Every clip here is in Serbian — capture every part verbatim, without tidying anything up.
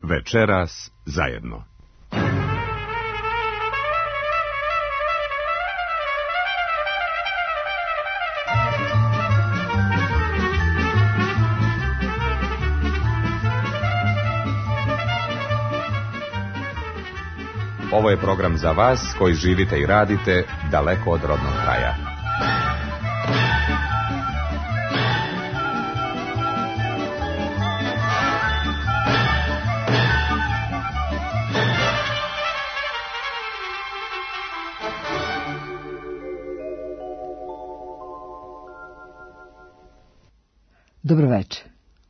Večeras zajedno. Ovo je program za vas koji živite i radite daleko od rodnog kraja. Dobro večer.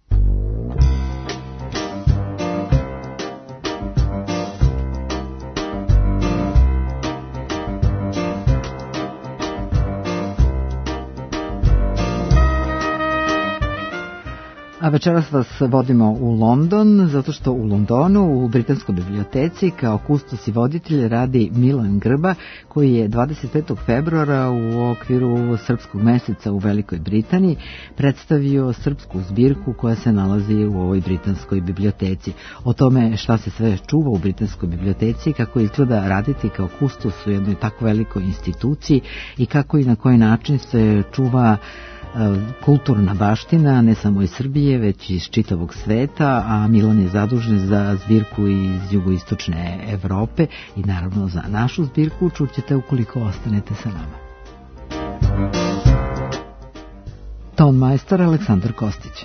A večeras vas vodimo u London, zato što u Londonu, u Britanskoj biblioteci, kao kustos i voditelj radi Milan Grba, koji je dvadeset petog februara u okviru Srpskog meseca u Velikoj Britaniji predstavio srpsku zbirku koja se nalazi u ovoj Britanskoj biblioteci. O tome šta se sve čuva u Britanskoj biblioteci, kako izgleda raditi kao kustos u jednoj tako velikoj instituciji i kako i na koji način se čuva kulturna baština, ne samo iz Srbije, već iz čitavog sveta, a Milan je zadužen za zbirku iz jugoistočne Evrope i naravno za našu zbirku čućete ukoliko ostanete sa nama. Ton majstor Aleksandar Kostić.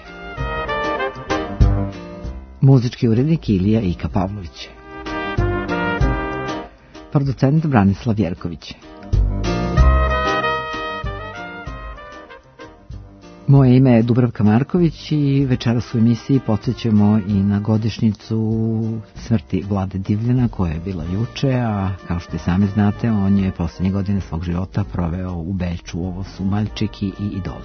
Muzički urednik Ilija Ika Pavlović. Producent Branislav Jerković. Moje ime je Dubravka Marković i večeras u emisiji podsjećamo i na godišnjicu smrti Vlade Divljana koja je bila juče, a kao što i sami znate, on je posljednje godine svog života proveo u Beču. Ovo su Maljčiki i Idoli.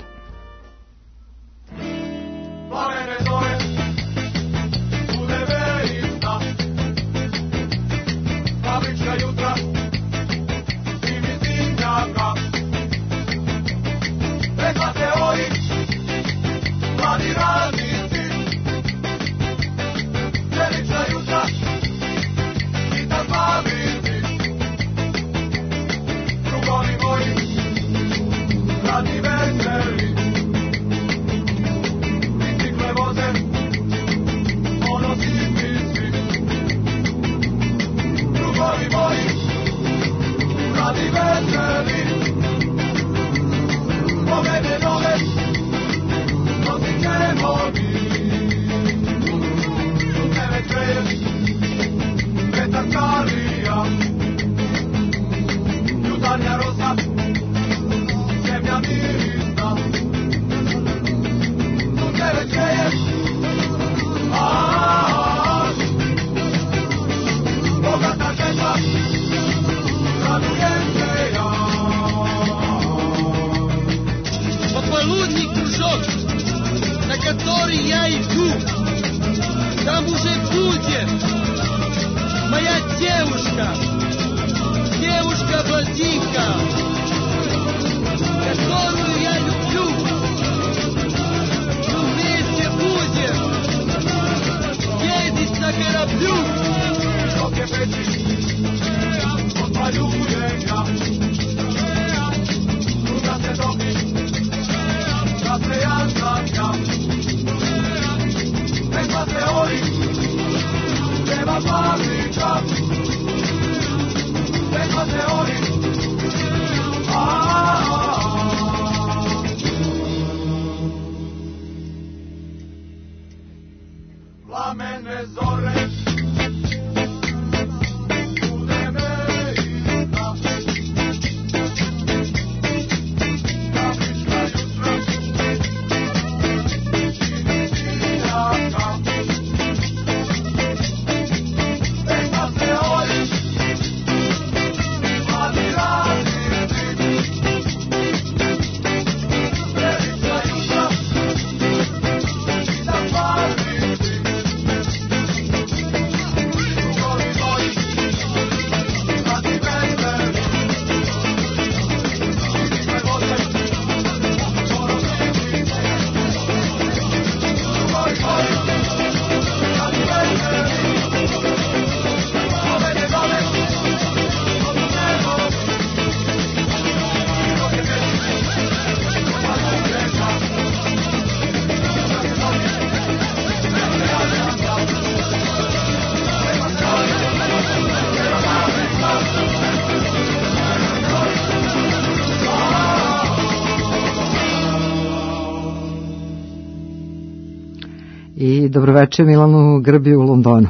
I dobroveče Milanu Grbi u Londonu.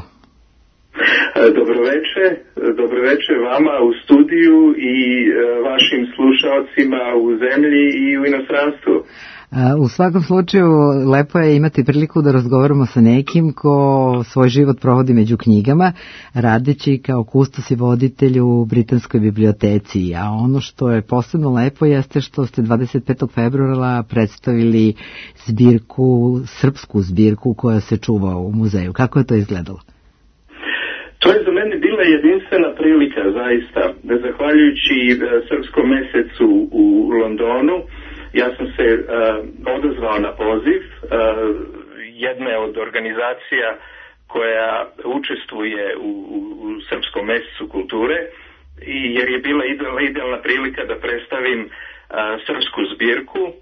Dobroveče, dobroveče vama u studiju i vašim slušalcima u zemlji i u inostranstvu. U svakom slučaju, lepo je imati priliku da razgovaramo sa nekim ko svoj život provodi među knjigama, radeći kao kustos i voditelj u Britanskoj biblioteci. A ono što je posebno lepo jeste što ste dvadeset petog februara predstavili zbirku, srpsku zbirku koja se čuva u muzeju. Kako je to izgledalo? To je za mene bila jedinstvena prilika, zaista. Zahvaljujući Srpskom mesecu u Londonu, ja sam se uh, odazvao na poziv uh, jedne od organizacija koja učestvuje u, u, u Srpskom mesecu kulture, i jer je bila idealna, idealna prilika da predstavim uh, srpsku zbirku uh,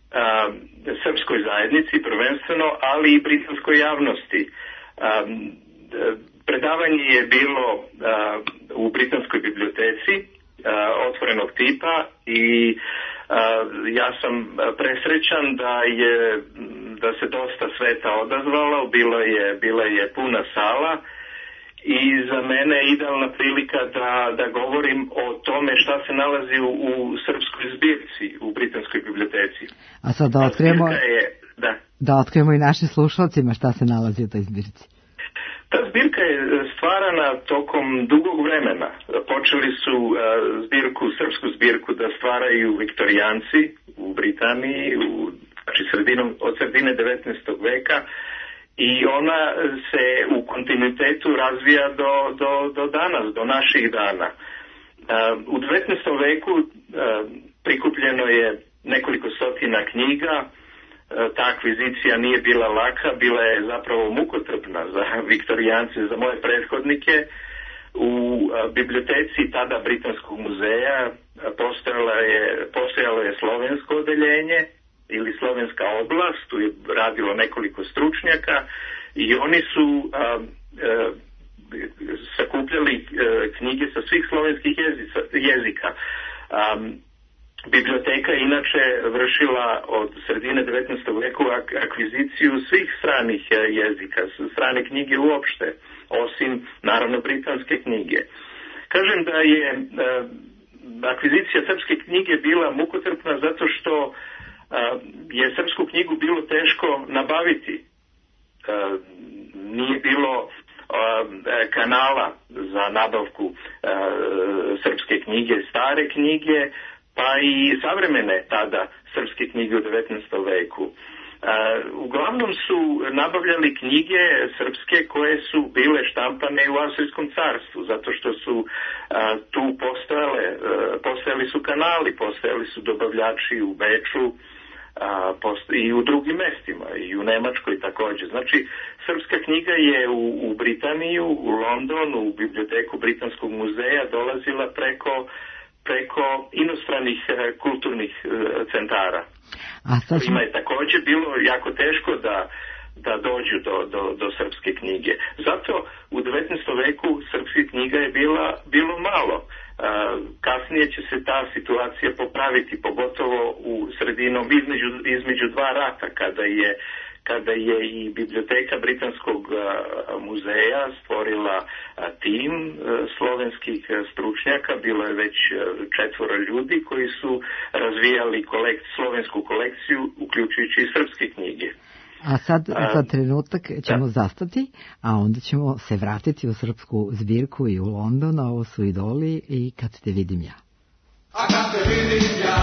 srpskoj zajednici prvenstveno, ali i britanskoj javnosti. Um, predavanje je bilo uh, u Britanskoj biblioteci uh, otvorenog tipa i Uh, ja sam presrećan da je da se dosta sveta odazvalo, bilo je, bila je puna sala i za mene je idealna prilika da, da govorim o tome šta se nalazi u, u srpskoj zbirci u Britanskoj biblioteci. A sad da otkrijemo, je, da. da otkrijemo i našim slušalcima šta se nalazi u toj zbirci. Ta zbirka je stvarana tokom dugog vremena. Počeli su uh, zbirku, srpsku zbirku da stvaraju viktorijanci u Britaniji, u, znači sredinom, od sredine devetnaestog veka, i ona se u kontinuitetu razvija do, do, do danas, do naših dana. Uh, u devetnaestom veku uh, prikupljeno je nekoliko stotina knjiga. Ta akvizicija nije bila laka, bila je zapravo mukotrpna za viktorijance, za moje prethodnike. U biblioteci tada Britanskog muzeja postojalo je, postojalo je slovensko odeljenje ili slovenska oblast, tu je radilo nekoliko stručnjaka i oni su a, a, sakupljali a, knjige sa svih slovenskih jezica, jezika. A, Biblioteka je inače vršila od sredine devetnaestog veku akviziciju svih stranih jezika, strane knjige uopšte, osim naravno britanske knjige. Kažem da je eh, akvizicija srpske knjige bila mukotrpna zato što eh, je srpsku knjigu bilo teško nabaviti. Eh, nije bilo eh, kanala za nabavku eh, srpske knjige, stare knjige, pa i savremene tada srpske knjige u devetnaestom veku. Uh, uglavnom su nabavljali knjige srpske koje su bile štampane u Austrijskom carstvu, zato što su uh, tu postojale, uh, postojali su kanali, postojali su dobavljači u Beču uh, posto- i u drugim mestima, i u Nemačkoj također. Znači, srpska knjiga je u, u Britaniju, u Londonu, u biblioteku Britanskog muzeja dolazila preko preko inostranih e, kulturnih e, centara. A sad ima je također bilo jako teško da, da dođu do, do, do srpske knjige. Zato u devetnaestom veku srpske knjiga je bila, bilo malo. E, kasnije će se ta situacija popraviti, pogotovo u sredinom između, između dva rata, kada je kada je i biblioteka Britanskog a, muzeja stvorila a, tim a, slovenskih a, stručnjaka, bilo je već a, četvoro ljudi koji su razvijali kolekt, slovensku kolekciju, uključujući i srpske knjige. A sad za trenutak ćemo da. zastati, a onda ćemo se vratiti u srpsku zbirku i u London, a ovo su Idoli i Kad te vidim ja. A kad te vidim ja,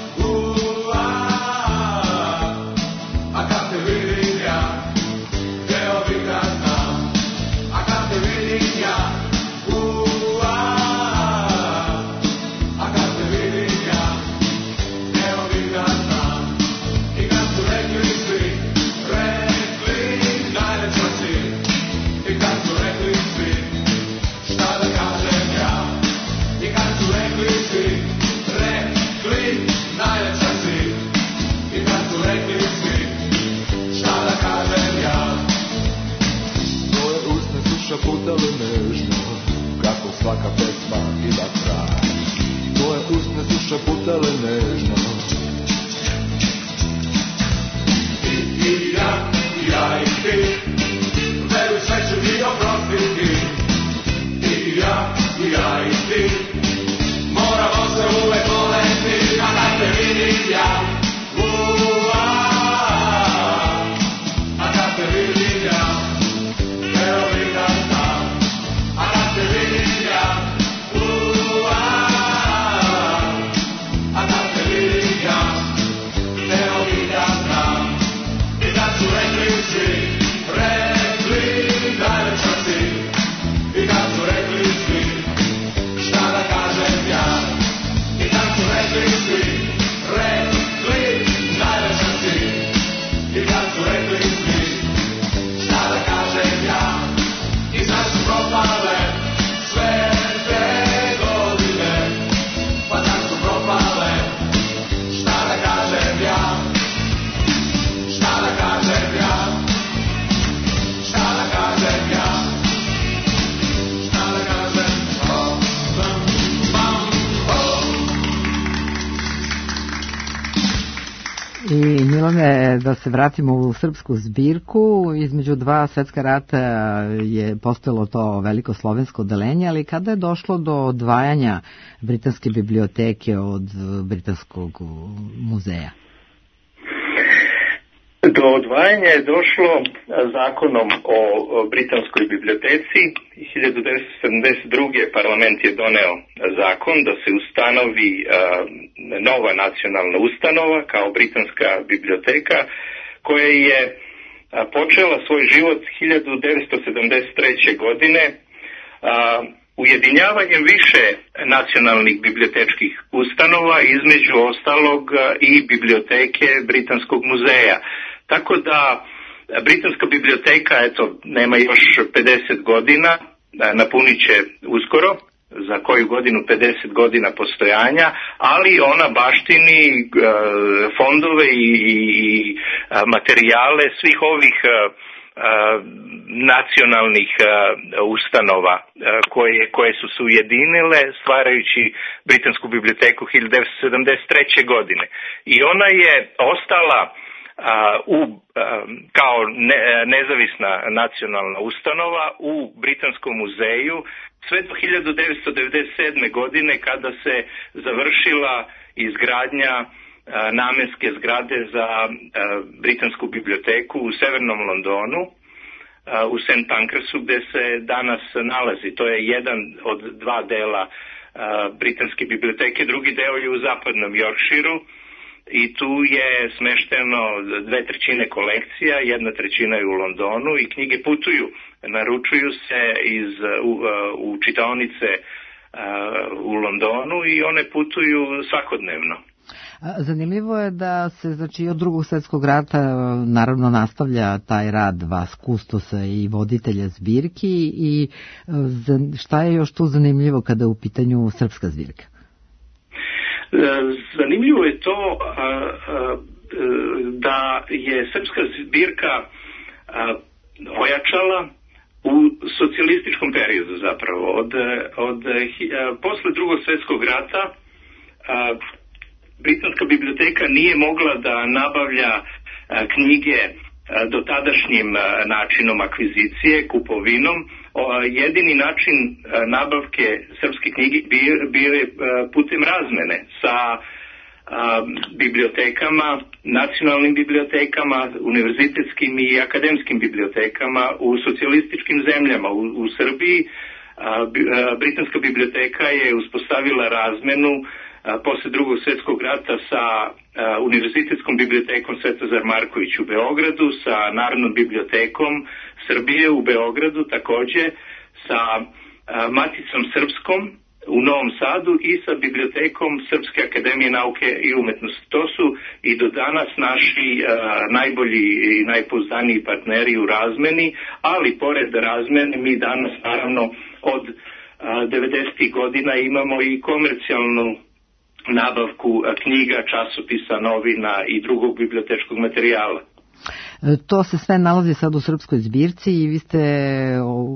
šaputali nežno, kako svaka pesma ima kraj. Tvoje usne su šaputali nežno. I, i ja, i ja. ja i ti, veruj sve ću ti oprostiti. I ja, i ja i ti, moramo se uvek voleti, a kad te vidim ja, ua, a kad te vidim ja, teo bih da znam, a kad te vidim ja, ua, a kad te vidim ja, teo bih da znam. I kad su rekli svi, rekli najveća si, i kad su rekli svi, šta da kažem ja, i kad su rekli svi, rekli najveća si, i kad su rekli svi, šta da kažem ja, i sad su propale sve te godine, pa tak su propale, šta da kažem ja, šta da kažem ja, šta da kažem ja, šta da kažem, oh, bam, bam, oh. I Milane, da se vratimo u srpsku zbirku, između dva svetska rata je postojalo to veliko slovensko odeljenje, ali kada je došlo do odvajanja Britanske biblioteke od Britanskog muzeja? Do odvajanja je došlo zakonom o Britanskoj biblioteci. hiljadu devetsto sedamdeset druge. parlament je doneo zakon da se ustanovi nova nacionalna ustanova kao Britanska biblioteka, koja je počela svoj život hiljadu devetsto sedamdeset treće. godine ujedinjavanjem više nacionalnih bibliotečkih ustanova, između ostalog i biblioteke Britanskog muzeja. Tako da Britanska biblioteka, eto, nema još pedeset godina, napunit će uskoro, za koju godinu pedeset godina postojanja, ali ona baštini fondove i, i, i materijale svih ovih nacionalnih ustanova koje, koje su se ujedinile stvarajući Britansku biblioteku hiljadu devetsto sedamdeset treće. godine. I ona je ostala u, kao ne, nezavisna nacionalna ustanova u Britanskom muzeju sve do hiljadu devetsto devedeset sedme. godine, kada se završila izgradnja namenske zgrade za Britansku biblioteku u severnom Londonu, u Saint Pancrasu, gde se danas nalazi. To je jedan od dva dela Britanske biblioteke, drugi deo je u zapadnom Yorkshireu i tu je smešteno dve trećine kolekcija, jedna trećina je u Londonu i knjige putuju, naručuju se iz, u, u čitaonice u Londonu i one putuju svakodnevno. Zanimljivo je da se, znači, od drugog svjetskog rata naravno nastavlja taj rad vas, kustosa i voditelja zbirki, i šta je još tu zanimljivo kada je u pitanju srpska zbirka? Zanimljivo je to da je srpska zbirka ojačala u socijalističkom periodu zapravo. Od, od, posle drugog svjetskog rata Britanska biblioteka nije mogla da nabavlja knjige dotadašnjim načinom akvizicije, kupovinom. Jedini način nabavke srpske knjige bio je putem razmene sa bibliotekama, nacionalnim bibliotekama, univerzitetskim i akademskim bibliotekama u socijalističkim zemljama. U, u Srbiji Britanska biblioteka je uspostavila razmenu posle drugog svjetskog rata sa Univerzitetskom bibliotekom Svetozar Marković u Beogradu, sa Narodnom bibliotekom Srbije u Beogradu, takođe sa Maticom Srpskom u Novom Sadu i sa Bibliotekom Srpske akademije nauke i umetnosti. To su i do danas naši najbolji i najpouzdaniji partneri u razmeni, ali pored razmene mi danas naravno od devedesetih godina imamo i komercijalnu nabavku knjiga, časopisa, novina i drugog bibliotečkog materijala. To se sve nalazi sad u srpskoj zbirci i vi ste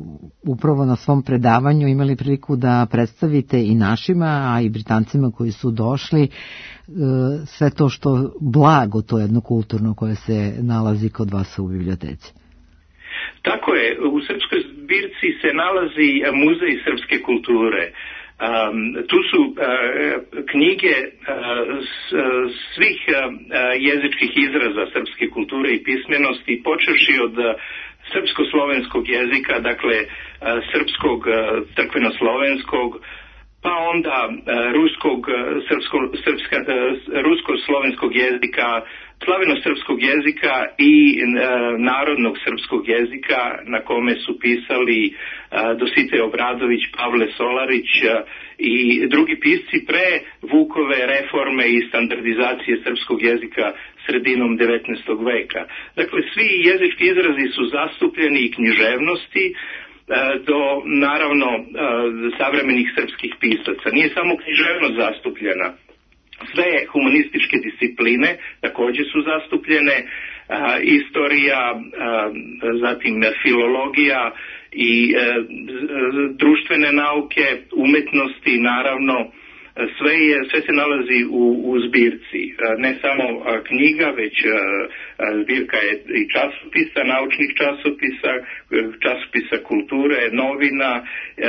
upravo na svom predavanju imali priliku da predstavite i našima, a i Britancima koji su došli, sve to što blago, to jedno kulturno koje se nalazi kod vas u biblioteci. Tako je, u Srpskoj zbirci se nalazi muzej srpske kulture. Um, tu su uh, knjige uh, s, svih uh, jezičkih izraza srpske kulture i pismenosti, počevši od uh, srpsko-slovenskog jezika, dakle uh, srpskog uh, crkveno-slovenskog, pa onda uh, ruskog, srpsko, srpska, uh, rusko-slovenskog jezika, slaveno-srpskog jezika i e, narodnog srpskog jezika na kome su pisali e, Dositej Obradović, Pavle Solarić e, i drugi pisci pre Vukove reforme i standardizacije srpskog jezika sredinom devetnaestog veka. Dakle, svi jezički izrazi su zastupljeni i književnosti e, do, naravno, e, savremenih srpskih pisaca. Nije samo književnost zastupljena. Sve humanističke discipline također su zastupljene, a, istorija, a, zatim filologija i a, društvene nauke, umetnosti, naravno, sve, je, sve se nalazi u, u zbirci. Ne samo a, knjiga, već a, a, zbirka je i časopisa, naučnih časopisa, časopisa kulture, novina, a,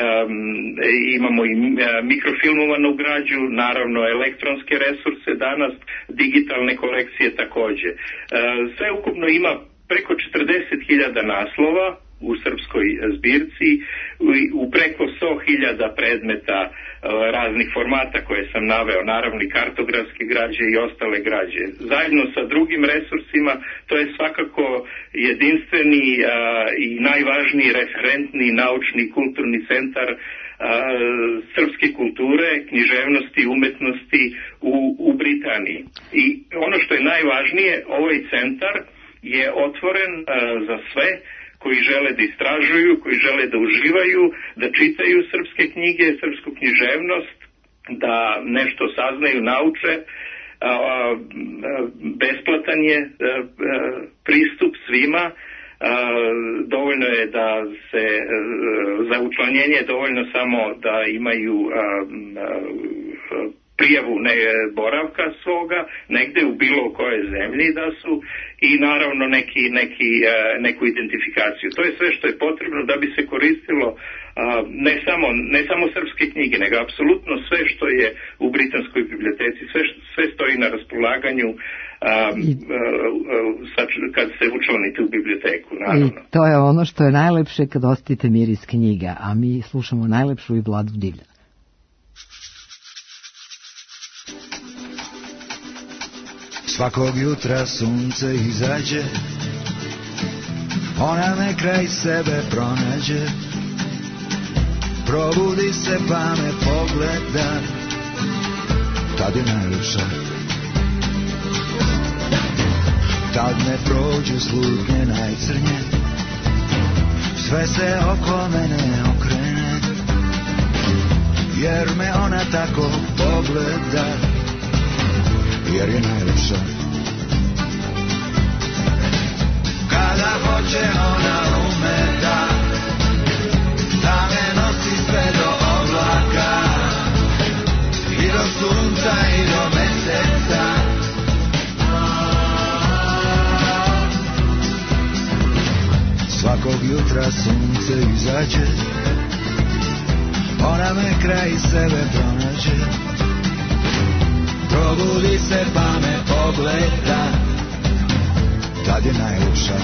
imamo i mikrofilmovanu građu, naravno elektronske resurse danas, digitalne kolekcije također. A, sve ukupno ima preko četrdeset hiljada naslova u srpskoj zbirci, u preko sto hiljada predmeta raznih formata koje sam naveo, naravno i kartografske građe i ostale građe. Zajedno sa drugim resursima, to je svakako jedinstveni a, i najvažniji referentni naučni kulturni centar a, srpske kulture, književnosti, umetnosti u, u Britaniji. I ono što je najvažnije, ovaj centar je otvoren a, za sve koji žele da istražuju, koji žele da uživaju, da čitaju srpske knjige, srpsku književnost, da nešto saznaju, nauče. Besplatan je pristup svima. Dovoljno je da se, za učlanjenje je dovoljno samo da imaju prijavu ne, boravka svoga, negde u bilo kojoj zemlji da su, i naravno neki, neki, neku identifikaciju. To je sve što je potrebno da bi se koristilo ne samo, ne samo srpske knjige, nego apsolutno sve što je u britanskoj biblioteci, sve, sve stoji na raspolaganju kad se učlanite u biblioteku, naravno. I to je ono što je najlepše kad osjetite miris knjiga, a mi slušamo najlepšu i Vladu Divlja. Svakog jutra sunce izađe, ona me kraj sebe pronađe, probudi se pa me pogleda, tad je najljepša. Tad ne prođu slutnje najcrnje, sve se oko mene okrene, jer me ona tako pogleda, jer je najljepša. Kada hoće ona ume da, da me nosi sve do oblaka, i do sunca i do meseca. Svakog jutra sunce izađe, ona me kraj sebe pronađe, probudi se pa me pogleda, tad je najljepša.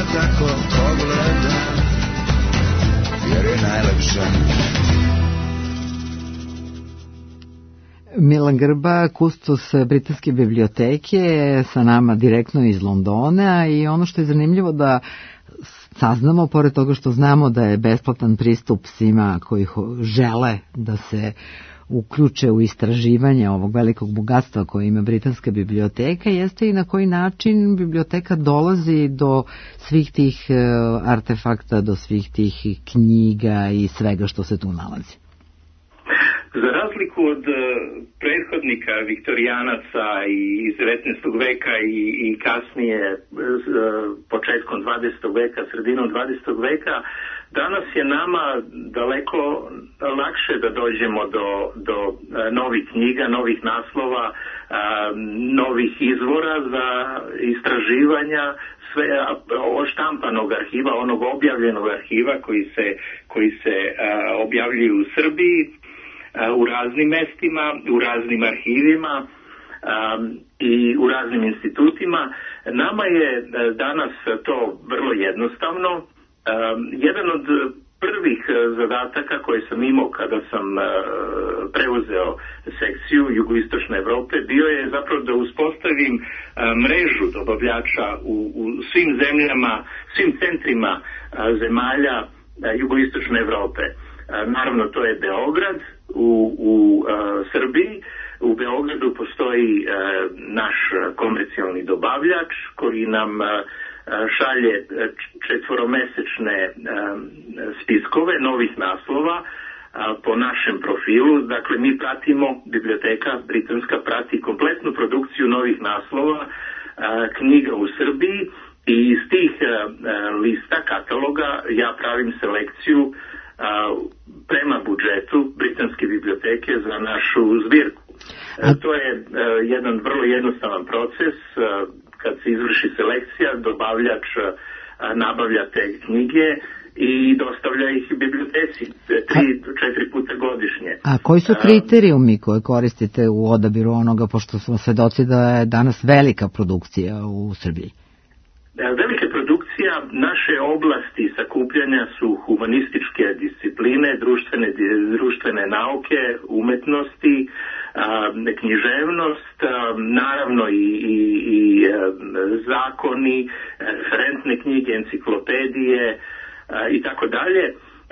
tako pogleda, jer je najlepša. Milan Grba, kustos Britanske biblioteke, sa nama direktno iz Londona, i ono što je zanimljivo da saznamo, pored toga što znamo da je besplatan pristup svima koji žele da se uključe u istraživanje ovog velikog bogatstva koje ima Britanska biblioteka, jeste i na koji način biblioteka dolazi do svih tih artefakta, do svih tih knjiga i svega što se tu nalazi. Za razliku od prethodnika viktorijanaca i iz devetnaestog veka i, i kasnije početkom dvadesetog veka, sredinom dvadesetog veka, danas je nama daleko lakše da dođemo do, do novih knjiga, novih naslova, novih izvora za istraživanja, sve oštampanog arhiva, onog objavljenog arhiva koji se, koji se objavljuju u Srbiji, u raznim mestima, u raznim arhivima um, i u raznim institutima. Nama je danas to vrlo jednostavno. Um, jedan od prvih zadataka koje sam imao kada sam uh, preuzeo sekciju Jugoistočne Evrope bio je zapravo da uspostavim uh, mrežu dobavljača u, u svim zemljama, svim centrima uh, zemalja uh, Jugoistočne Evrope. Uh, naravno, to je Beograd u, u uh, Srbiji. U Beogradu postoji uh, naš komercijalni dobavljač koji nam uh, šalje četvoromesečne uh, spiskove novih naslova uh, po našem profilu. Dakle, mi pratimo, biblioteka britanska prati kompletnu produkciju novih naslova uh, knjiga u Srbiji i iz tih uh, lista kataloga ja pravim selekciju uh, prema budžetu Britanske biblioteke za našu zbirku. E, to je e, jedan vrlo jednostavan proces. E, kad se izvrši selekcija, dobavljač e, nabavlja te knjige i dostavlja ih biblioteci tri do četiri puta godišnje. A koji su kriterijumi koje koristite u odabiru onoga, pošto smo svedoci da je danas velika produkcija u Srbiji? Velika produkcija naše oblasti sakupljanja su humanističke discipline, društvene, društvene nauke, umetnosti, književnost, naravno i, i, i zakoni, referentne knjige, enciklopedije i tako dalje.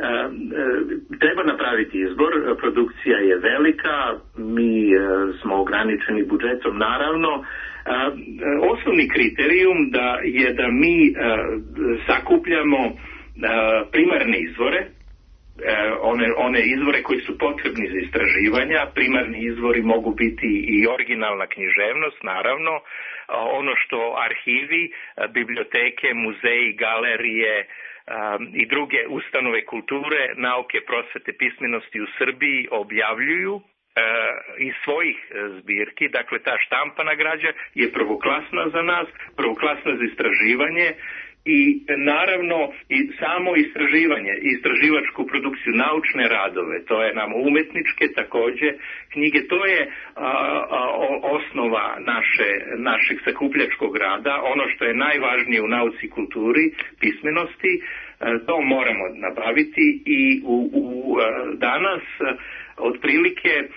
Treba napraviti izbor, produkcija je velika, mi smo ograničeni budžetom naravno. Osnovni kriterijum da je da mi sakupljamo primarne izvore, one, one izvore koji su potrebni za istraživanja. Primarni izvori mogu biti i originalna književnost, naravno, ono što arhivi, biblioteke, muzeji, galerije i druge ustanove kulture, nauke, prosvete, pismenosti u Srbiji objavljuju iz svojih zbirki. Dakle, ta štampana građa je prvoklasna za nas, prvoklasna za istraživanje i naravno i samo istraživanje, istraživačku produkciju, naučne radove, to je nam umetničke takođe knjige, to je a, a, osnova naše, našeg sakupljačkog rada, ono što je najvažnije u nauci i kulturi, pismenosti, a, to moramo nabaviti i u, u a, danas a, otprilike a,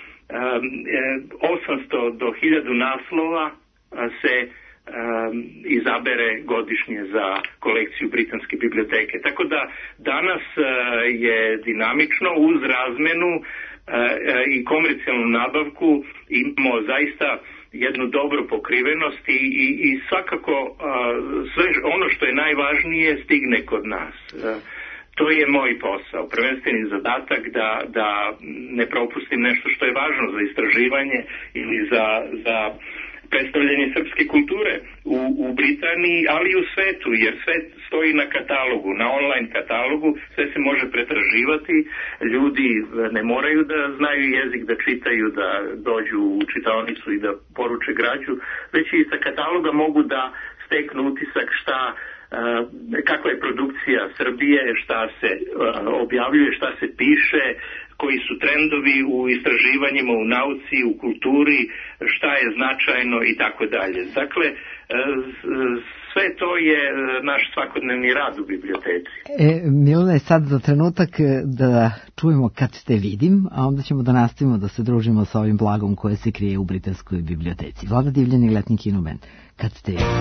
osamsto do hiljadu naslova a, se Um, izabere godišnje za kolekciju Britanske biblioteke. Tako da danas uh, je dinamično uz razmenu uh, uh, i komercijalnu nabavku imamo zaista jednu dobru pokrivenost i, i, i svakako uh, sve ono što je najvažnije stigne kod nas. Uh, to je moj posao, prvenstveni zadatak da, da ne propustim nešto što je važno za istraživanje ili za, za predstavljanje srpske kulture u, u Britaniji, ali i u svetu, jer sve stoji na katalogu, na online katalogu, sve se može pretraživati, ljudi ne moraju da znaju jezik, da čitaju, da dođu u čitaonicu i da poruče građu, već i sa kataloga mogu da steknu utisak šta kakva je produkcija Srbije, šta se objavljuje, šta se piše, koji su trendovi u istraživanjima, u nauci, u kulturi, šta je značajno i tako dalje. Dakle, sve to je naš svakodnevni rad u biblioteci. E, Milane, sad za trenutak da čujemo Kad te vidim, a onda ćemo da nastavimo da se družimo sa ovim blagom koje se krije u Britanskoj biblioteci. Vlada Divljan i Letnji kinobend. Kad te vidim.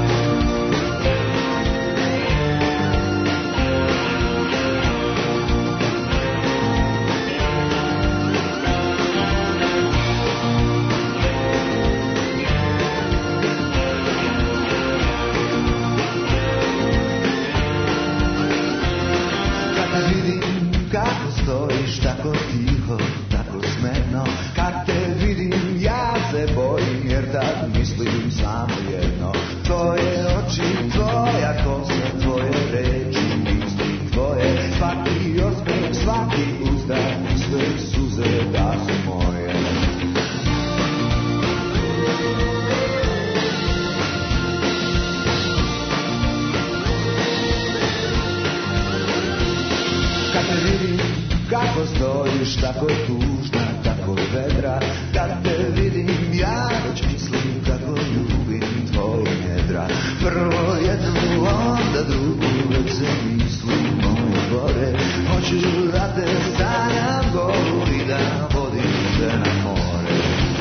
Kako stojiš, tako tužna, tako vedra. Kad te vidim, ja već mislim kako ljubim tvoje njedra. Prvo jednu, onda drugu, već se mislim moje gore. Hoću da te stanjam golu i da vodim te na more.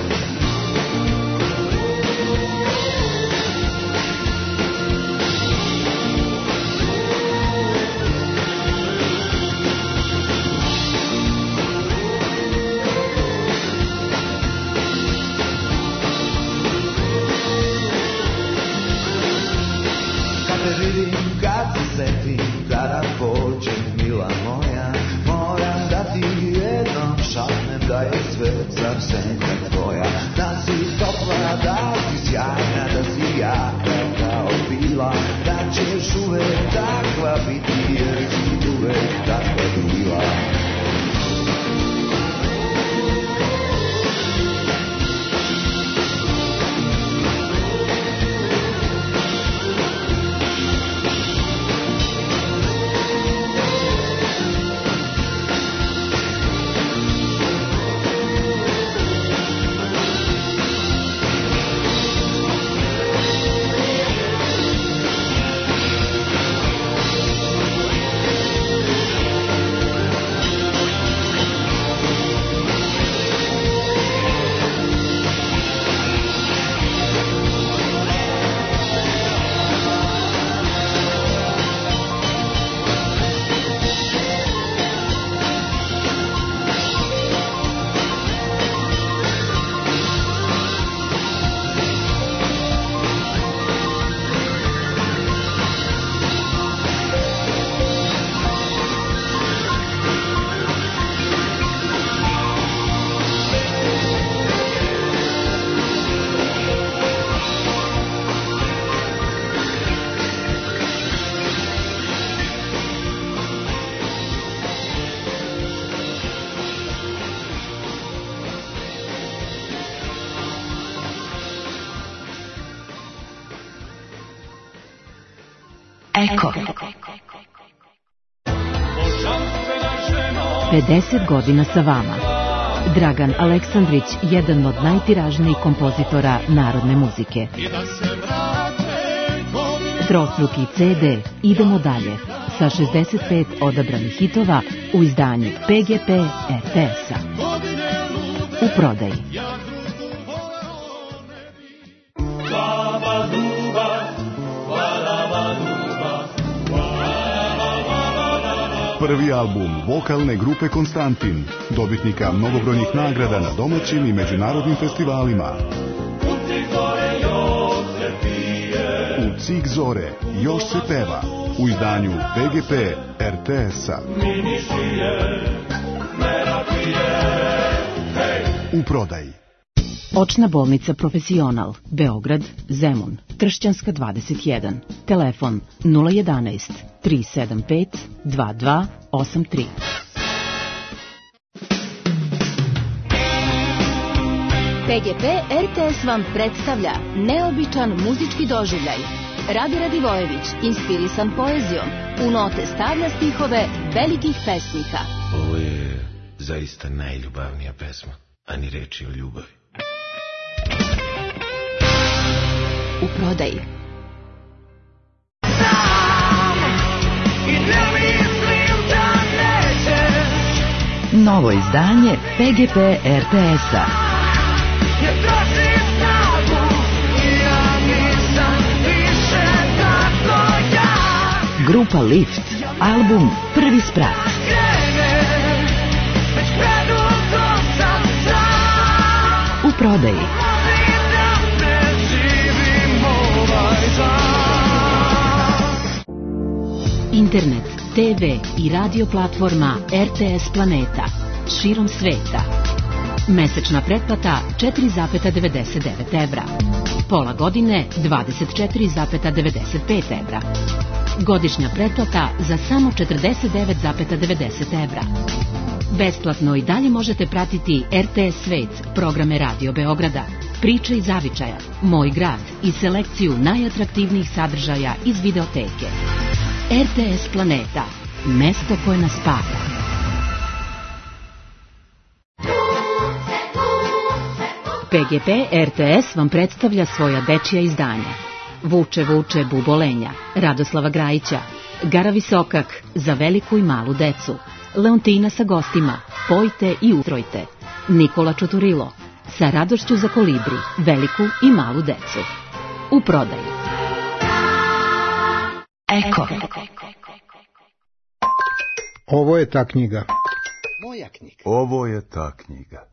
Kad se setim, kada pođe mila moja, moram da ti jednom šapnem da je sve za senka tvoja. Da si topla, da si sjajna, da si jaka kao bila, da ćeš uvek takva biti jer si uvek takva bila. Eko. pedeset godina sa vama. Dragan Aleksandrić, jedan od najtiražnijih kompozitora narodne muzike. Trostruki ce de Idemo dalje sa šezdeset pet odabranih hitova u izdanju pe ge pe er te es-a. U prodaji. Prvi album vokalne grupe Konstantin, dobitnika mnogobrojnih nagrada na domaćim i međunarodnim festivalima. U Cik zore, još se peva, u izdanju pe ge pe er te es-a. U prodaji. Očna bolnica Profesional, Beograd, Zemun, Tršćanska dvadeset jedan. Telefon nula jedanaest tri sedam pet dva dva osam tri. pe ge pe er te es vam predstavlja neobičan muzički doživljaj. Rade Radivojević, inspirisan poezijom, u note stavlja stihove velikih pesnika. Ovo je zaista najljubavnija pesma, a ni reči o ljubavi. U prodaji. Novo izdanje P G P R T S-a. Grupa Lift, album Prvi sprat. U prodaji. Internet, T V i radio platforma R T S Planeta širom sveta. Mesečna pretplata četiri zarez devedeset devet evra. Pola godine dvadeset četiri zarez devedeset pet evra. Godišnja pretplata za samo četrdeset devet zarez devedeset evra. Besplatno i dalje možete pratiti R T S Svet, programe Radio Beograda, Priče iz Zavičaja, Moj grad i selekciju najatraktivnijih sadržaja iz videoteke. R T S Planeta, mesto koje nas spaja. P G P R T S vam predstavlja svoja dečija izdanja. Vuče, vuče, bubolenja, Radoslava Grajića, Gara Visokak, za veliku i malu decu, Leontina sa gostima, Pojte i utrojte, Nikola Čuturilo, sa radošću za kolibri, veliku i malu decu. U prodaju. Eko. Ovo je ta knjiga. Moja knjiga. Ovo je ta knjiga.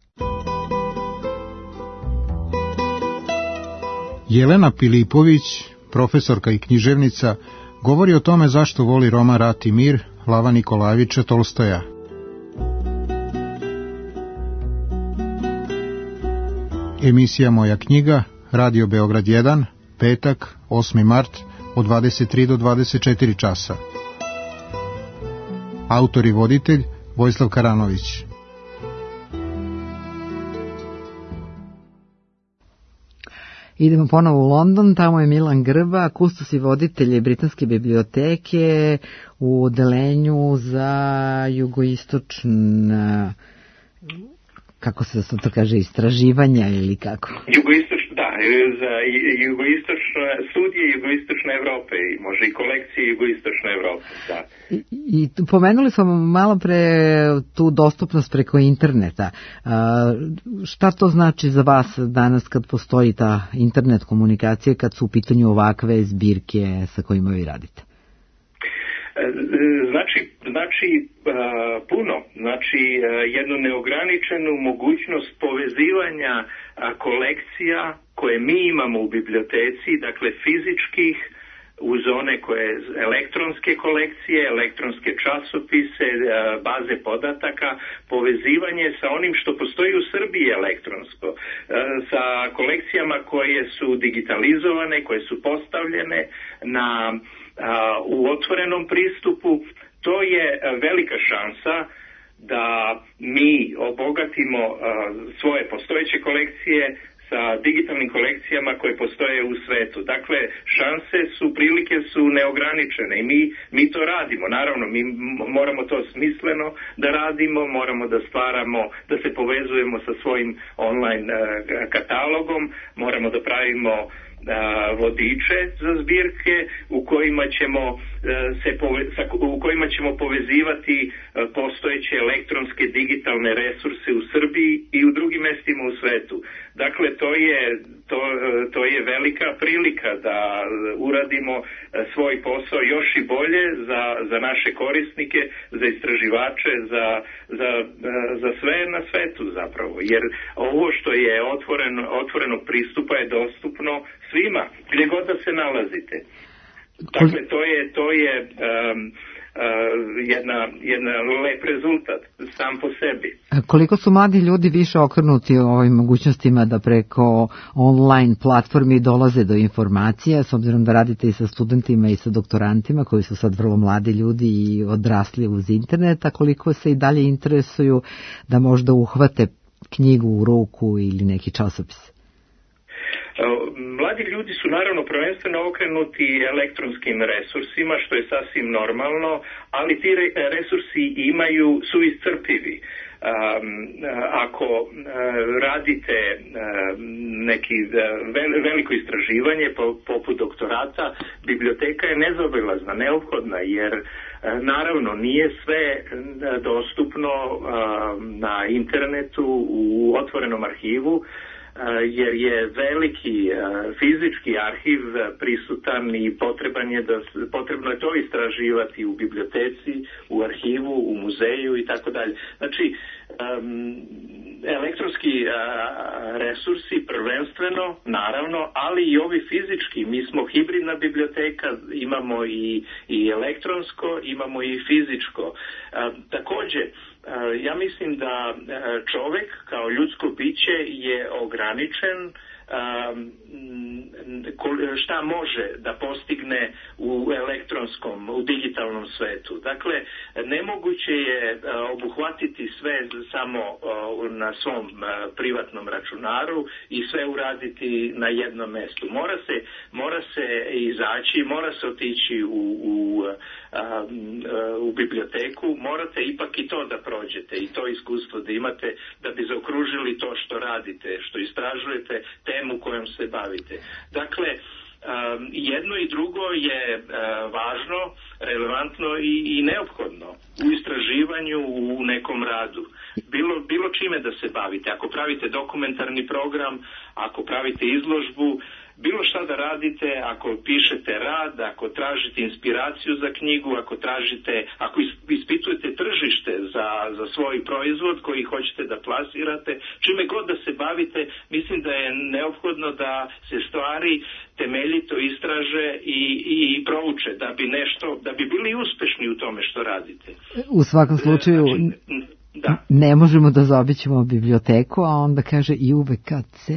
Jelena Pilipović, profesorka i književnica, govori o tome zašto voli roman Rat i mir Lava Nikolajevića Tolstoja. Emisija Moja knjiga, Radio Beograd jedan, petak, osmi mart, od dvadeset tri do dvadeset četiri časa. Autor i voditelj Vojislav Karanović. Idemo ponovo u London, tamo je Milan Grba, kustos i voditelj Britanske biblioteke u odelenju za jugoistočna, kako se to kaže, istraživanja ili kako? Jugoistoč, da, za jugoistočne studije jugoistočne Evrope, može i kolekcije jugoistočne Evrope, da. I, i pomenuli smo malo pre tu dostupnost preko interneta. A, šta to znači za vas danas kad postoji ta internet komunikacija, kad su u pitanju ovakve zbirke sa kojima vi radite? Znači, znači puno, znači jednu neograničenu mogućnost povezivanja kolekcija koje mi imamo u biblioteci, dakle fizičkih, uz one koje elektronske kolekcije, elektronske časopise, baze podataka, povezivanje sa onim što postoji u Srbiji elektronsko, sa kolekcijama koje su digitalizovane, koje su postavljene na u otvorenom pristupu. To je velika šansa da mi obogatimo svoje postojeće kolekcije sa digitalnim kolekcijama koje postoje u svetu. Dakle, šanse su, prilike su neograničene i mi, mi to radimo. Naravno, mi moramo to smisleno da radimo, moramo da stvaramo, da se povezujemo sa svojim online katalogom, moramo da pravimo vodiče za zbirke u kojima ćemo se pove, u kojima ćemo povezivati postojeće elektronske digitalne resurse u Srbiji i u drugim mestima u svetu. Dakle, to je to, to je velika prilika da uradimo svoj posao još i bolje za, za naše korisnike, za istraživače, za, za, za sve na svetu zapravo. Jer ovo što je otvoreno, otvorenog pristupa je dostupno svima, gdje god da se nalazite. Dakle, to je, to je um, uh, jedna, jedna lep rezultat sam po sebi. Koliko su mladi ljudi više okrenuti ovim mogućnostima da preko online platformi dolaze do informacija, s obzirom da radite i sa studentima i sa doktorantima koji su sad vrlo mladi ljudi i odrasli uz internet, a koliko se i dalje interesuju da možda uhvate knjigu u ruku ili neki časopis? Mladi ljudi su naravno prvenstveno okrenuti elektronskim resursima, što je sasvim normalno, ali ti resursi imaju, su iscrpivi. Um, ako uh, radite uh, neki uh, veliko istraživanje poput doktorata, biblioteka je nezaobilazna, neophodna, jer uh, naravno nije sve uh, dostupno uh, na internetu u otvorenom arhivu, jer je veliki fizički arhiv prisutan i potreban je da, potrebno je to istraživati u biblioteci, u arhivu, u muzeju i tako dalje. Znači, um, elektronski uh, resursi prvenstveno, naravno, ali i ovi fizički. Mi smo hibridna biblioteka, imamo i, i elektronsko, imamo i fizičko. Uh, takođe, uh, ja mislim da uh, čovek kao ljudsko biće je ograničen Um, šta može da postigne u elektronskom, u digitalnom svetu. Dakle, nemoguće je obuhvatiti sve samo na svom privatnom računaru i sve uraditi na jednom mestu. Mora se, mora se izaći, mora se otići u, u, u biblioteku, morate ipak i to da prođete i to iskustvo da imate da bi zaokružili to što radite, što istražujete, temu kojom se bavite. Dakle, um, jedno i drugo je uh, važno, relevantno i, i neophodno u istraživanju, u nekom radu. Bilo, bilo čime da se bavite. Ako pravite dokumentarni program, ako pravite izložbu, bilo šta da radite, ako pišete rad, ako tražite inspiraciju za knjigu, ako tražite, ako ispitujete tržište za, za svoj proizvod koji hoćete da plasirate, čime god da se bavite, mislim da je neophodno da se stvari temeljito istraže i, i prouče, da bi nešto, da bi bili uspešni u tome što radite. U svakom slučaju, znači, da. Ne možemo da zaobićemo biblioteku, a onda kaže i uvek kad se...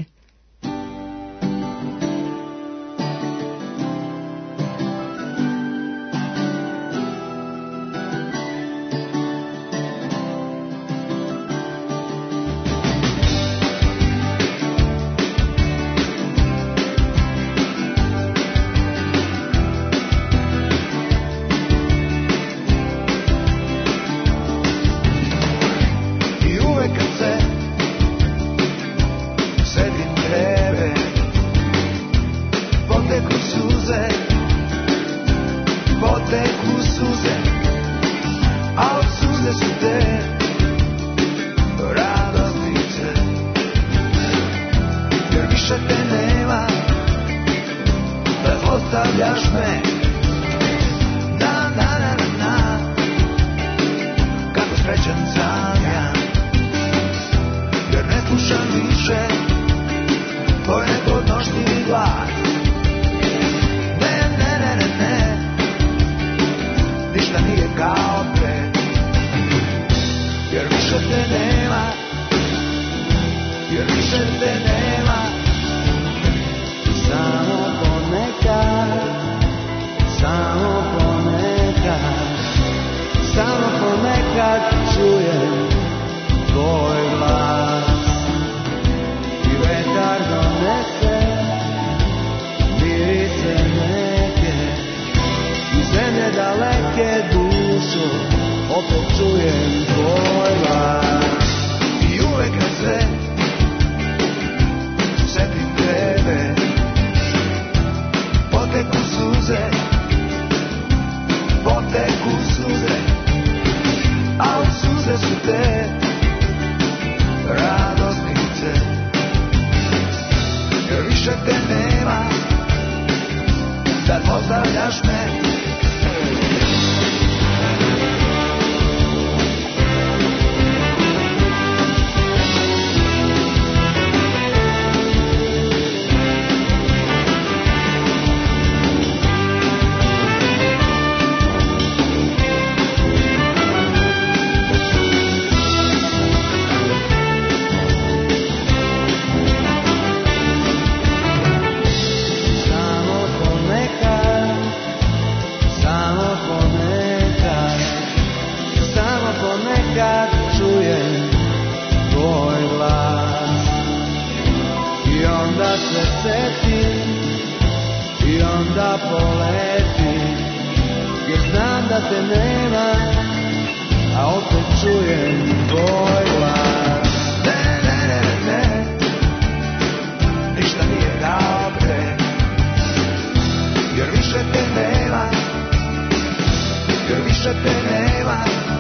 te nema, a opet čujem tvoj glas. Ne, ne, ne, ne, ništa nije kao pre, jer više te nema, jer više te nema,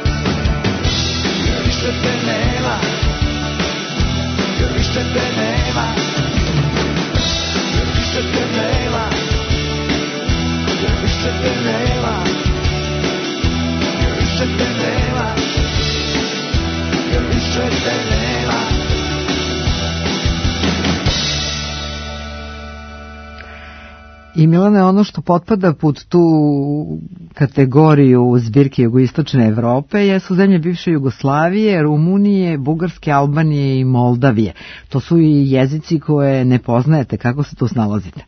jer više te nema, jer više te nema, jer više te nema, jer više te nema, jer više te nema, jer više te nema. I Milane, ono što potpada pod tu kategoriju zbirke jugoistočne Evrope jesu zemlje bivše Jugoslavije, Rumunije, Bugarske, Albanije i Moldavije. To su i jezici koje ne poznajete. Kako se tu snalazite?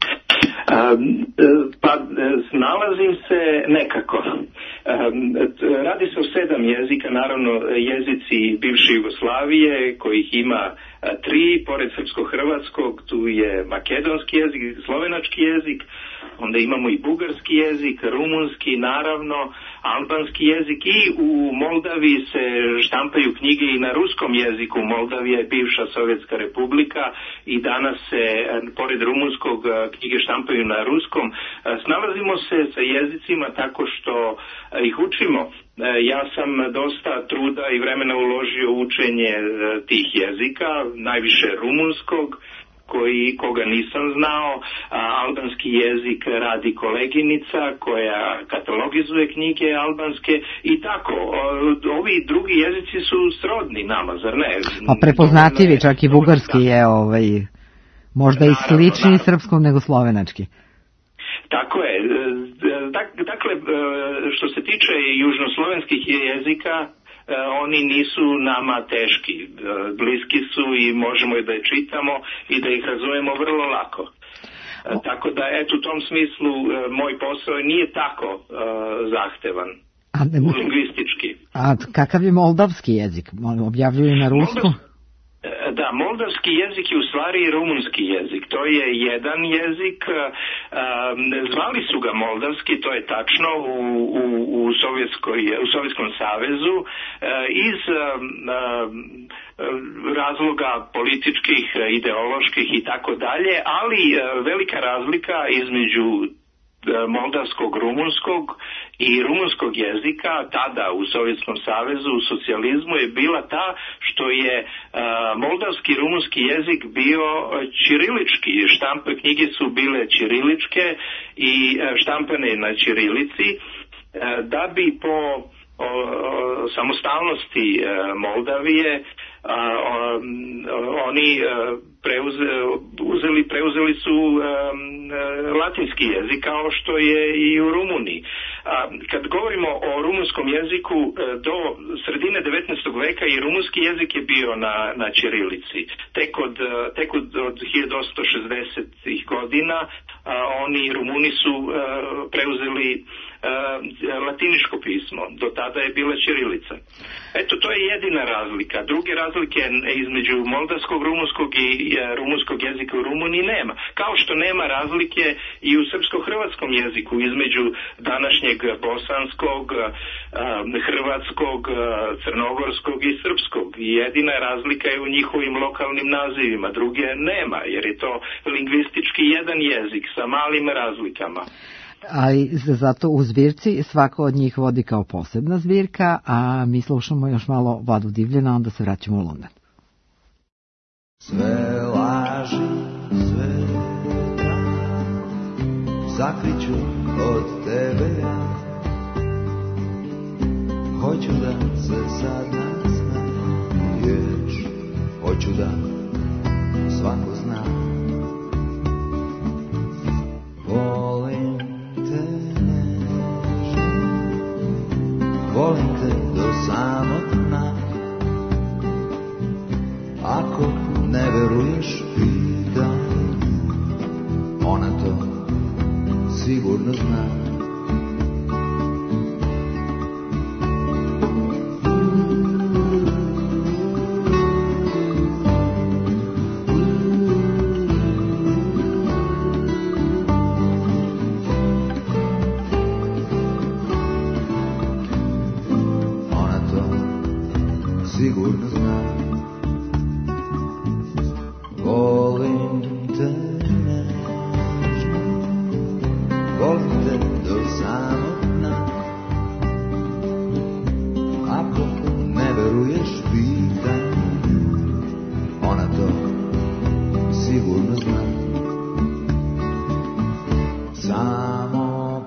Pa snalazim se nekako. Radi se o sedam jezika, naravno jezici bivše Jugoslavije, kojih ima tri, pored srpsko-hrvatskog, tu je makedonski jezik, slovenački jezik, onda imamo i bugarski jezik, rumunski, naravno, albanski jezik i u Moldaviji se štampaju knjige i na ruskom jeziku. Moldavija je bivša Sovjetska republika i danas se, pored rumunskog, knjige štampaju na ruskom. Snalazimo se sa jezicima tako što ih učimo. Ja sam dosta truda i vremena uložio u učenje tih jezika, najviše rumunskog, koji, koga nisam znao, a albanski jezik radi koleginica koja katalogizuje knjige albanske i tako. Ovi drugi jezici su srodni nama, zar ne? A prepoznativi, čak i bugarski je ovaj, možda i slični srpskom nego slovenački. Tako je. Dakle, što se tiče južnoslovenskih jezika, oni nisu nama teški, bliski su i možemo da je čitamo i da ih razumemo vrlo lako. Tako da, eto, u tom smislu moj posao nije tako zahtevan, a, ne, lingvistički. A kakav je moldavski jezik? Objavljuju na rusku? Moldav... Da, moldavski jezik je u stvari rumunski jezik. To je jedan jezik, zvali su ga moldavski, to je tačno, u, u, u, Sovjetskoj, u Sovjetskom savezu, iz razloga političkih, ideoloških i tako dalje, ali velika razlika između moldavskog, rumunskog i rumunskog jezika tada u Sovjetskom savezu, u socijalizmu je bila ta što je uh, moldavski i rumunski jezik bio ćirilički. Štampe knjige su bile ćiriličke i štampane na ćirilici uh, da bi po uh, samostalnosti uh, Moldavije uh, uh, oni uh, preuze, uzeli, preuzeli su um, latinski jezik kao što je i u Rumuniji. A, kad govorimo o rumunskom jeziku, do sredine devetnaestog veka i rumunski jezik je bio na, na ćirilici. Tek od, tek od, od hiljadu osamsto šezdesetih godina a, oni Rumuni su a, preuzeli a, latiniško pismo. Do tada je bila ćirilica. Eto, to je jedina razlika. Druge razlike između moldavskog, rumunskog i rumunskog jezika u Rumuniji nema. Kao što nema razlike i u srpsko-hrvatskom jeziku između današnjeg bosanskog, hrvatskog, crnogorskog i srpskog. Jedina razlika je u njihovim lokalnim nazivima, druge nema, jer je to lingvistički jedan jezik sa malim razlikama. Ali zato u zbirci svako od njih vodi kao posebna zbirka, a mi slušamo još malo Vladu Divljana, onda se vraćamo u London. Sve laži, sve sakriću od tebe ja. Hoću da se sad nasmeješ, hoću da svako zna. Volim te nežno, volim te do samog dna. Ako ne veruješ, pitam, ona to sigurno zna. sigurno znam. Volim te nežno, volim te do samog dna. Ako ne veruješ, pitaj, ona to sigurno zna. Samo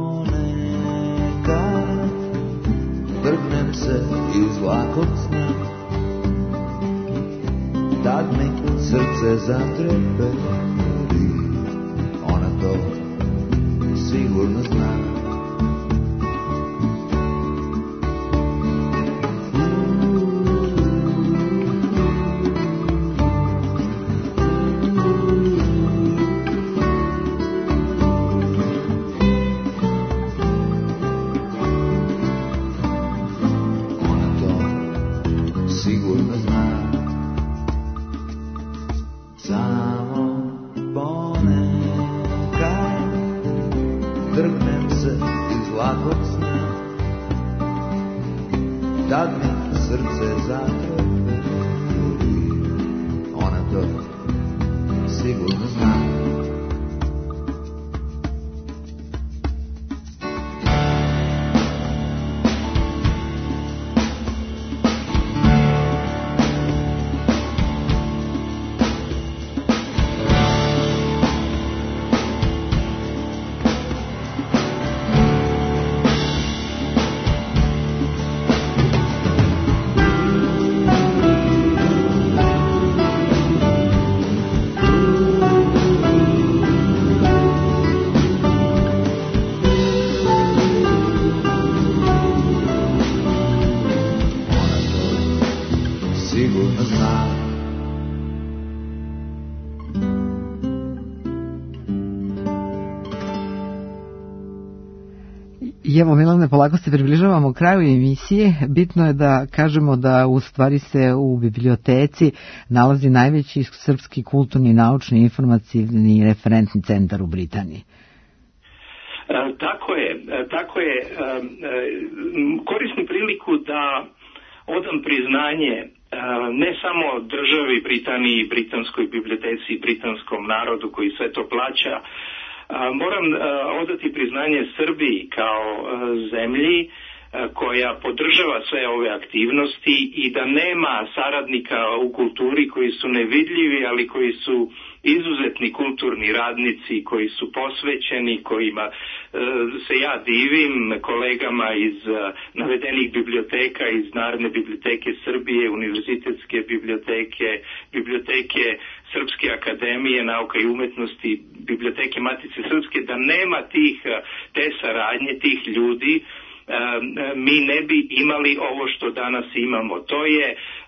ponekad trgnem se iz lakog sna, tad mi srce zatreperi, ona to sigurno zna. I evo, Milane, polako se približavamo kraju emisije. Bitno je da kažemo da u stvari se u biblioteci nalazi najveći srpski kulturni, naučni, informativni referentni centar u Britaniji. E, tako je, tako je. E, koristim priliku da odam priznanje e, ne samo državi Britaniji, britanskoj biblioteci i britanskom narodu koji sve to plaća. Moram odati priznanje Srbiji kao zemlji koja podržava sve ove aktivnosti i da nema saradnika u kulturi koji su nevidljivi, ali koji su izuzetni kulturni radnici, koji su posvećeni, kojima se ja divim, kolegama iz navedenih biblioteka, iz Narodne biblioteke Srbije, Univerzitetske biblioteke, biblioteke Srpske akademije nauka i umetnosti, biblioteke Matice Srpske, da nema tih, te saradnje, tih ljudi, mi ne bi imali ovo što danas imamo. To je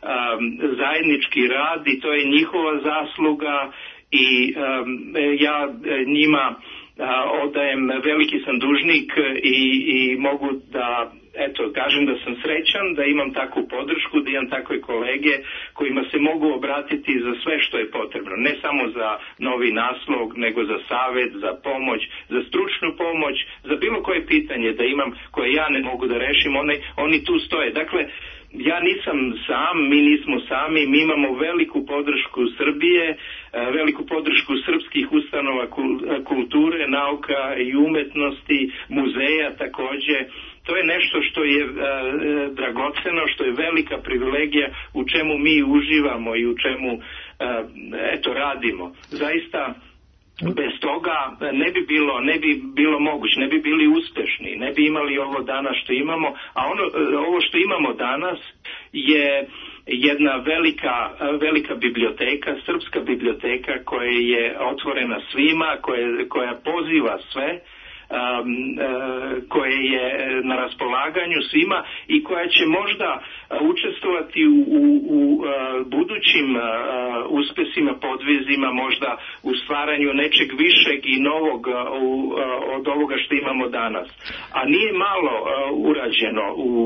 zajednički rad i to je njihova zasluga i ja njima odajem, veliki sam dužnik i, i mogu da eto, kažem da sam srećan da imam takvu podršku, da imam takve kolege kojima se mogu obratiti za sve što je potrebno. Ne samo za novi naslov, nego za savet, za pomoć, za stručnu pomoć, za bilo koje pitanje da imam koje ja ne mogu da rešim, oni, oni tu stoje. Dakle, ja nisam sam, mi nismo sami, mi imamo veliku podršku Srbije, veliku podršku srpskih ustanova kulture, nauka i umetnosti, muzeja takođe. To je nešto što je e, dragoceno, što je velika privilegija u čemu mi uživamo i u čemu e, eto radimo. Zaista bez toga ne bi bilo, ne bi bilo moguće, ne bi bili uspešni, ne bi imali ovo danas što imamo, a ono, ovo što imamo danas je jedna velika, velika biblioteka, srpska biblioteka koja je otvorena svima, koja, koja poziva sve, Um, uh, koje je na raspolaganju svima i koja će možda uh, učestvovati u, u, u uh, budućim uh, uspesima, podvizima, možda u stvaranju nečeg višeg i novog uh, uh, od ovoga što imamo danas. A nije malo uh, urađeno u uh,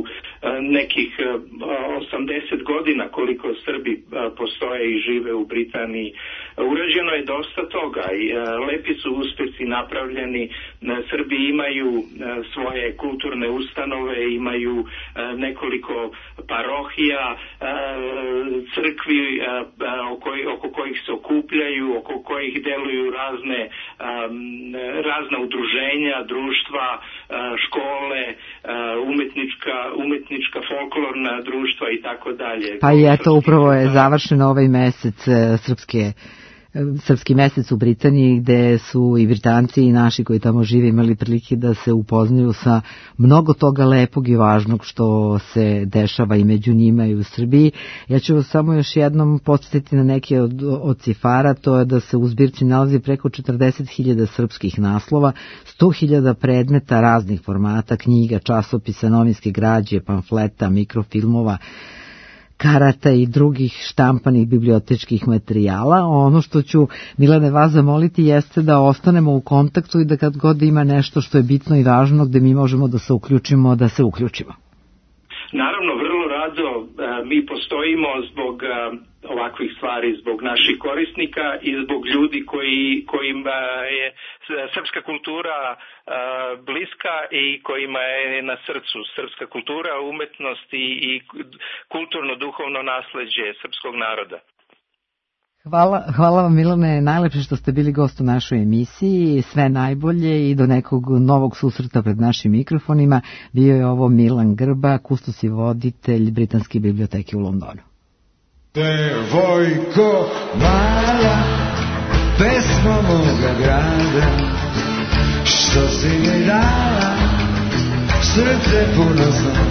nekih osamdeset godina koliko Srbi postoje i žive u Britaniji. Urađeno je dosta toga i lepi su uspesi napravljeni. Srbi imaju svoje kulturne ustanove, imaju nekoliko parohija, crkvi oko kojih se okupljaju, oko kojih deluju razne razna udruženja, društva, škole, umetnička, umetnička folklorna društva i tako dalje. Pa i eto, upravo je završen ovaj mesec srpske Srpski mesec u Britaniji, gde su i Britanci i naši koji tamo žive imali prilike da se upoznaju sa mnogo toga lepog i važnog što se dešava i među njima i u Srbiji. Ja ću samo još jednom podsjetiti na neke od, od cifara, to je da se u zbirci nalazi preko četrdeset hiljada srpskih naslova, sto hiljada predmeta raznih formata, knjiga, časopisa, novinske građe, pamfleta, mikrofilmova, karata i drugih štampanih bibliotečkih materijala. Ono što ću, Milane, vas zamoliti jeste da ostanemo u kontaktu i da kad god ima nešto što je bitno i važno gde mi možemo da se uključimo, da se uključimo. Naravno, vrlo rado. Mi postojimo zbog ovakvih stvari, zbog naših korisnika i zbog ljudi koji, kojima je srpska kultura bliska i kojima je na srcu srpska kultura, umetnost i, i kulturno-duhovno nasleđe srpskog naroda. Hvala, hvala vam, Milane, najlepše što ste bili gost u našoj emisiji, sve najbolje i do nekog novog susreta pred našim mikrofonima. Bio je ovo Milan Grba, kustos i voditelj Britanske biblioteke u Londonu. Devojko mala, pesmo moga grada, što si mi dala, srce puno zna.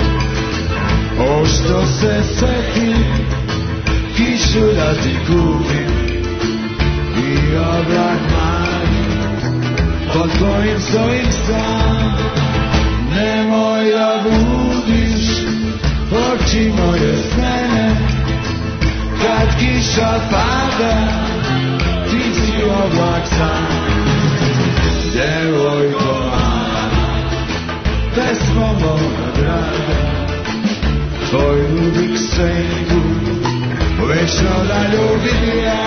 O što se setim, kišu da ti kupim i oblak mali, pod kojim stojim sam. Nemoj da budiš oči moje s mene, kad kiša pada, ti si oblak sam. Devojko mala, pesmo moga grada, tvoj ljubik svenku, večno da ljubim ja.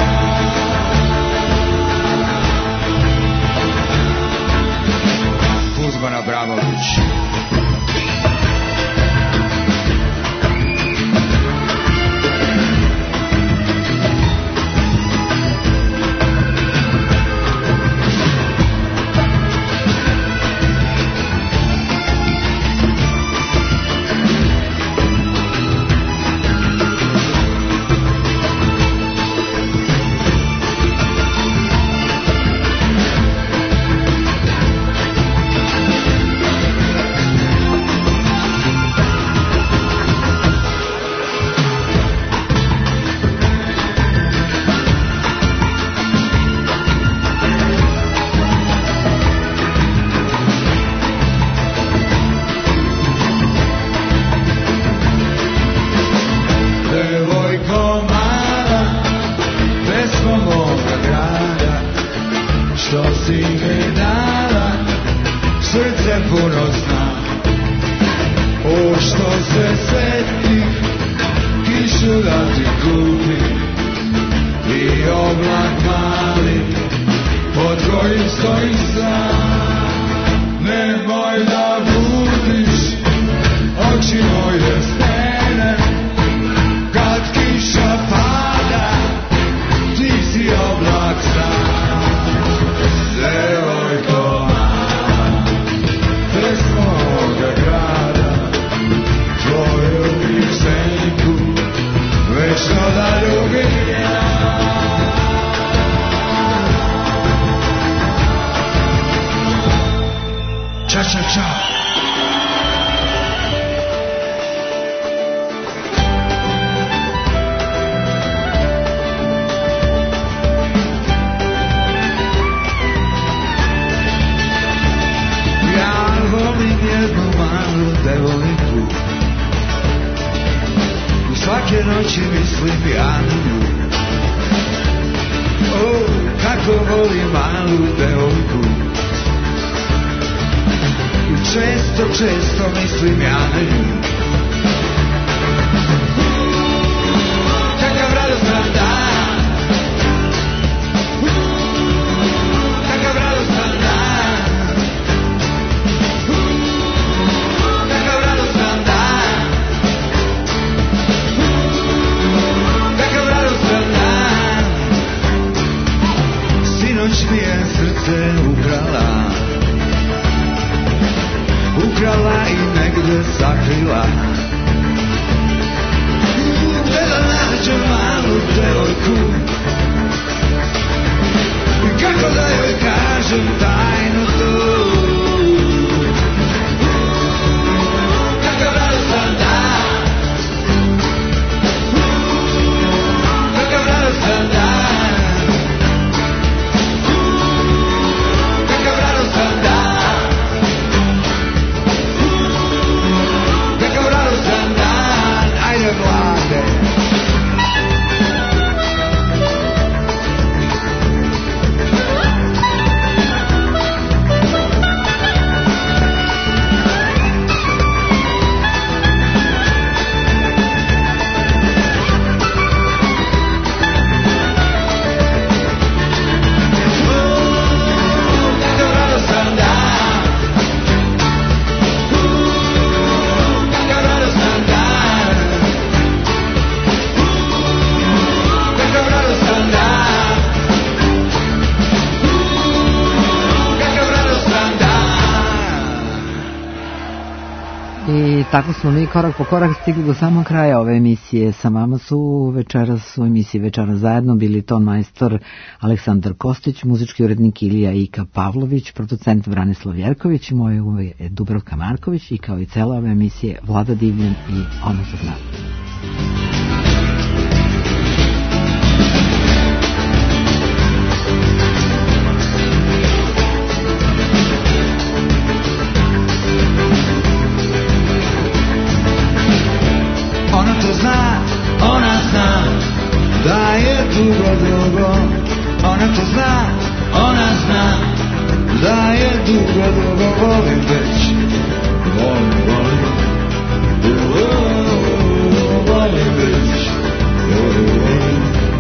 Kuzman Abramović. Često, često mislim ja na nju. krila. Gde da nađem malu devojku, kako da joj kažem tajnu tu. Kakav radostan dan, kakav radostan dan, kakav radostan dan, kakav radostan dan, ajde mlade. I tako smo mi korak po korak stigli do samog kraja ove emisije. Sa vama su večeras u emisiji Večeras zajedno bili ton majstor Aleksandar Kostić, muzički urednik Ilija Ika Pavlović, producent Branislav Jerković, moje ime je Dubravka Marković i kao i cela ove emisije Vlada Divljan i Ono što zna. Ona to zna, ona zna da je dugo, dugo. Ona to zna, ona zna da je dugo, dugo. Volim već, volim, volim, volim već, volim.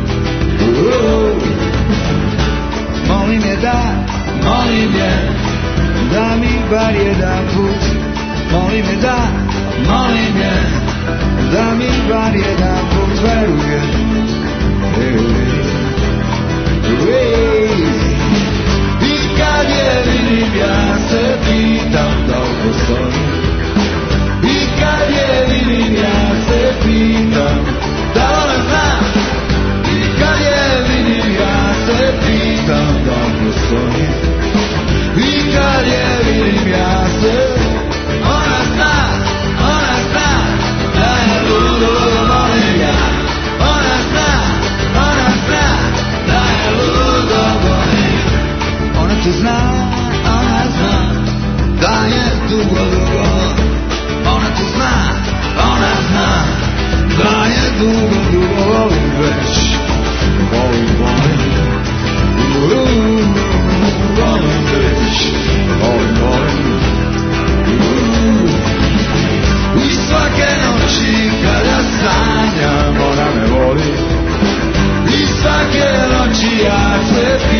Molim je da, molim je da mi bar jedan put. Molim je da, molim je da mi bar jedan put veruje. I kad je vidim ja se pitam da li postoji. I kad je vidim ja se pitam da li ona zna. I kad je vidim ja se pitam da li postoji. I kad je vidim ja se ona zna, ona zna da je ludo volim ja. Ona zna, ona zna da je ludo volim. Ona to zna, ona zna da je dugo, dugo. Ona to zna, ona zna da je dugo, dugo. Volim već, volim, volim, volim već, volim, volim. I svake noći kada sanjam ona me voli. I svake noći ja se pitam